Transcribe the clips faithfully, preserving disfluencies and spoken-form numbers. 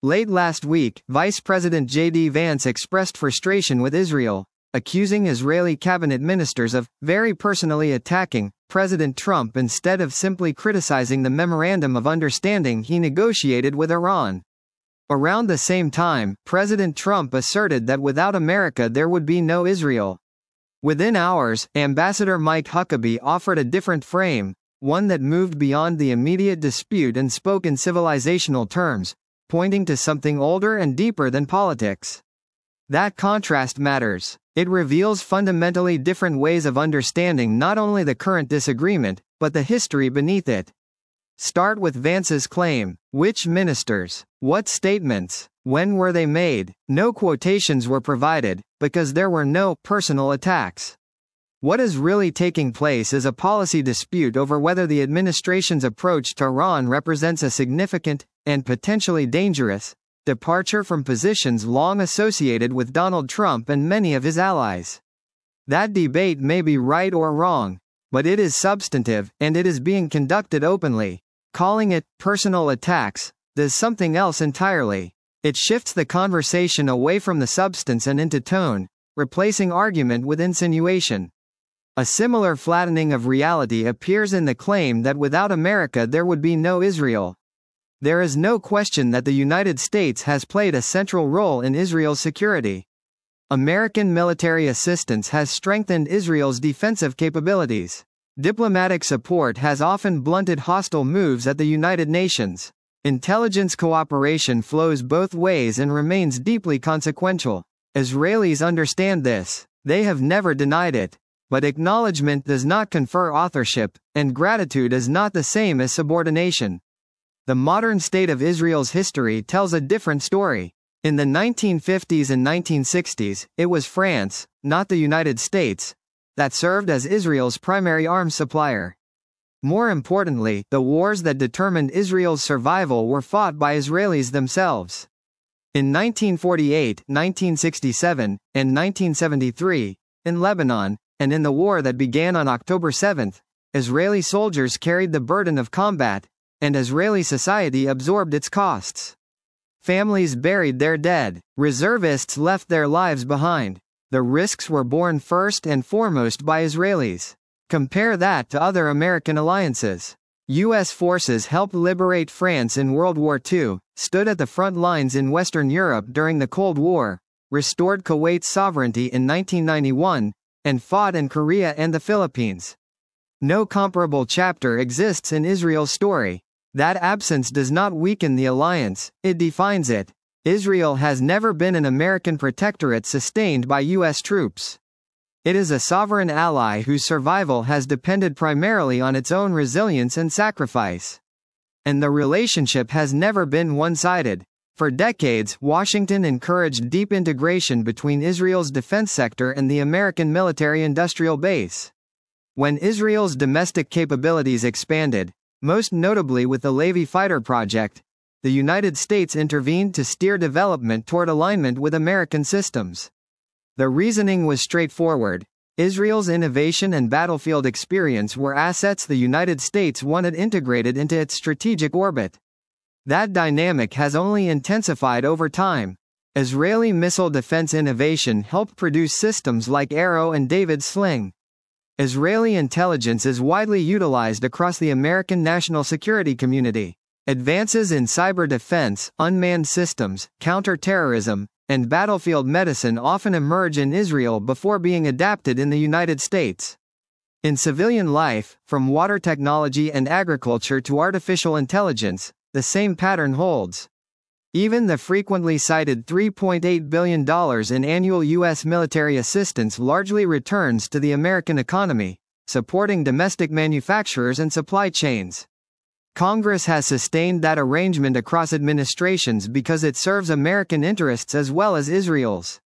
Late last week, Vice President J D Vance expressed frustration with Israel, accusing Israeli cabinet ministers of very personally attacking President Trump instead of simply criticizing the memorandum of understanding he negotiated with Iran. Around the same time, President Trump asserted that without America there would be no Israel. Within hours, Ambassador Mike Huckabee offered a different frame, one that moved beyond the immediate dispute and spoke in civilizational terms, pointing to something older and deeper than politics. That contrast matters. It reveals fundamentally different ways of understanding not only the current disagreement, but the history beneath it. Start with Vance's claim. Which ministers? What statements? When were they made? No quotations were provided, because there were no personal attacks. What is really taking place is a policy dispute over whether the administration's approach to Iran represents a significant, and potentially dangerous, departure from positions long associated with Donald Trump and many of his allies. That debate may be right or wrong, but it is substantive, and it is being conducted openly. Calling it personal attacks does something else entirely. It shifts the conversation away from the substance and into tone, replacing argument with insinuation. A similar flattening of reality appears in the claim that without America there would be no Israel. There is no question that the United States has played a central role in Israel's security. American military assistance has strengthened Israel's defensive capabilities. Diplomatic support has often blunted hostile moves at the United Nations. Intelligence cooperation flows both ways and remains deeply consequential. Israelis understand this. They have never denied it. But acknowledgement does not confer authorship, and gratitude is not the same as subordination. The modern state of Israel's history tells a different story. In the nineteen fifties and nineteen sixties, it was France, not the United States, that served as Israel's primary arms supplier. More importantly, the wars that determined Israel's survival were fought by Israelis themselves. In nineteen forty-eight, nineteen sixty-seven, and nineteen seventy-three, in Lebanon, and in the war that began on October seventh, Israeli soldiers carried the burden of combat, and Israeli society absorbed its costs. Families buried their dead. Reservists left their lives behind. The risks were borne first and foremost by Israelis. Compare that to other American alliances. U S forces helped liberate France in World War Two, stood at the front lines in Western Europe during the Cold War, restored Kuwait's sovereignty in nineteen ninety-one, and fought in Korea and the Philippines. No comparable chapter exists in Israel's story. That absence does not weaken the alliance, it defines it. Israel has never been an American protectorate sustained by U S troops. It is a sovereign ally whose survival has depended primarily on its own resilience and sacrifice. And the relationship has never been one-sided. For decades, Washington encouraged deep integration between Israel's defense sector and the American military-industrial base. When Israel's domestic capabilities expanded, most notably with the Levi fighter project, the United States intervened to steer development toward alignment with American systems. The reasoning was straightforward. Israel's innovation and battlefield experience were assets the United States wanted integrated into its strategic orbit. That dynamic has only intensified over time. Israeli missile defense innovation helped produce systems like Arrow and David's Sling. Israeli intelligence is widely utilized across the American national security community. Advances in cyber defense, unmanned systems, counter-terrorism, and battlefield medicine often emerge in Israel before being adapted in the United States. In civilian life, from water technology and agriculture to artificial intelligence, the same pattern holds. Even the frequently cited three point eight billion dollars in annual U S military assistance largely returns to the American economy, supporting domestic manufacturers and supply chains. Congress has sustained that arrangement across administrations because it serves American interests as well as Israel's.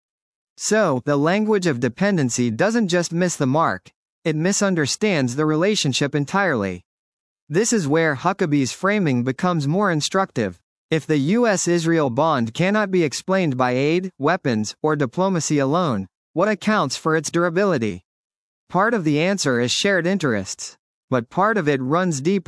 So, the language of dependency doesn't just miss the mark, it misunderstands the relationship entirely. This is where Huckabee's framing becomes more instructive. If the U S Israel bond cannot be explained by aid, weapons, or diplomacy alone, what accounts for its durability? Part of the answer is shared interests. But part of it runs deeper.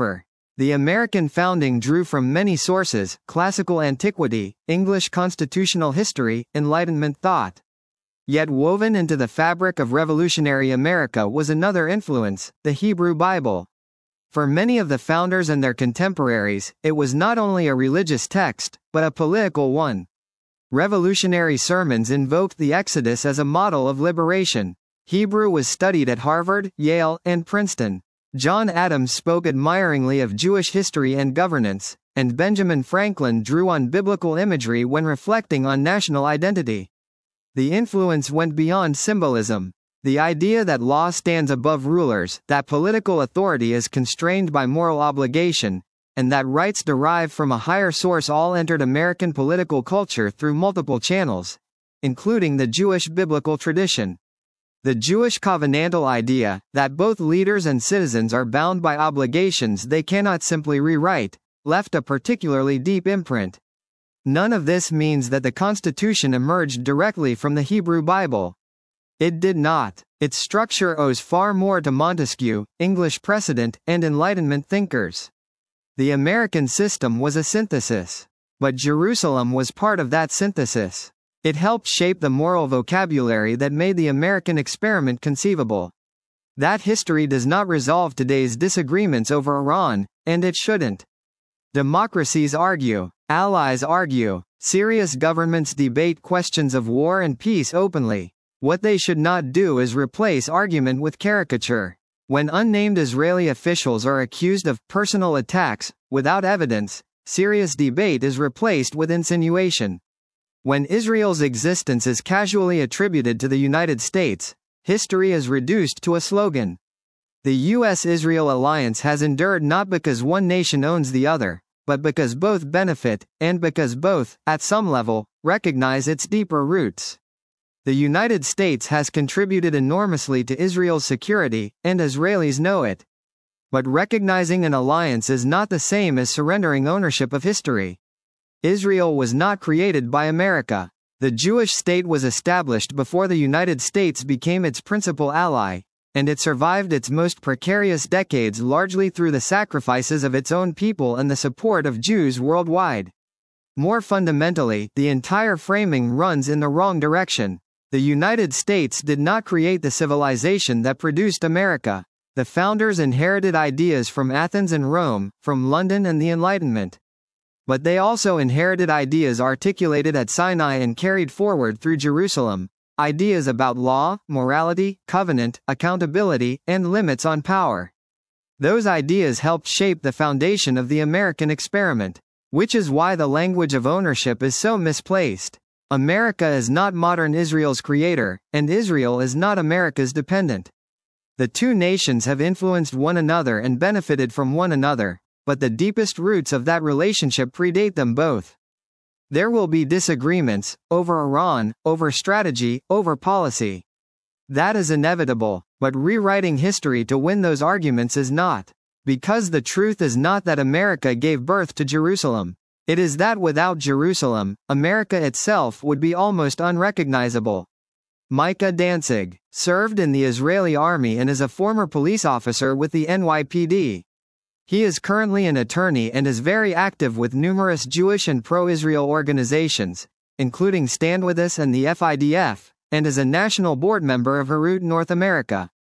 The American founding drew from many sources: classical antiquity, English constitutional history, Enlightenment thought. Yet woven into the fabric of revolutionary America was another influence: the Hebrew Bible. For many of the founders and their contemporaries, it was not only a religious text, but a political one. Revolutionary sermons invoked the Exodus as a model of liberation. Hebrew was studied at Harvard, Yale, and Princeton. John Adams spoke admiringly of Jewish history and governance, and Benjamin Franklin drew on biblical imagery when reflecting on national identity. The influence went beyond symbolism. The idea that law stands above rulers, that political authority is constrained by moral obligation, and that rights derive from a higher source all entered American political culture through multiple channels, including the Jewish biblical tradition. The Jewish covenantal idea, that both leaders and citizens are bound by obligations they cannot simply rewrite, left a particularly deep imprint. None of this means that the Constitution emerged directly from the Hebrew Bible. It did not. Its structure owes far more to Montesquieu, English precedent, and Enlightenment thinkers. The American system was a synthesis. But Jerusalem was part of that synthesis. It helped shape the moral vocabulary that made the American experiment conceivable. That history does not resolve today's disagreements over Iran, and it shouldn't. Democracies argue. Allies argue. Serious governments debate questions of war and peace openly. What they should not do is replace argument with caricature. When unnamed Israeli officials are accused of personal attacks, without evidence, serious debate is replaced with insinuation. When Israel's existence is casually attributed to the United States, history is reduced to a slogan. The U S Israel alliance has endured not because one nation owns the other, but because both benefit, and because both, at some level, recognize its deeper roots. The United States has contributed enormously to Israel's security, and Israelis know it. But recognizing an alliance is not the same as surrendering ownership of history. Israel was not created by America. The Jewish state was established before the United States became its principal ally, and it survived its most precarious decades largely through the sacrifices of its own people and the support of Jews worldwide. More fundamentally, the entire framing runs in the wrong direction. The United States did not create the civilization that produced America. The founders inherited ideas from Athens and Rome, from London and the Enlightenment. But they also inherited ideas articulated at Sinai and carried forward through Jerusalem, ideas about law, morality, covenant, accountability, and limits on power. Those ideas helped shape the foundation of the American experiment, which is why the language of ownership is so misplaced. America is not modern Israel's creator, and Israel is not America's dependent. The two nations have influenced one another and benefited from one another, but the deepest roots of that relationship predate them both. There will be disagreements, over Iran, over strategy, over policy. That is inevitable, but rewriting history to win those arguments is not. Because the truth is not that America gave birth to Jerusalem. It is that without Jerusalem, America itself would be almost unrecognizable. Micah Danzig served in the Israeli army and is a former police officer with the N Y P D. He is currently an attorney and is very active with numerous Jewish and pro-Israel organizations, including Stand With Us and the F I D F, and is a national board member of Herut North America.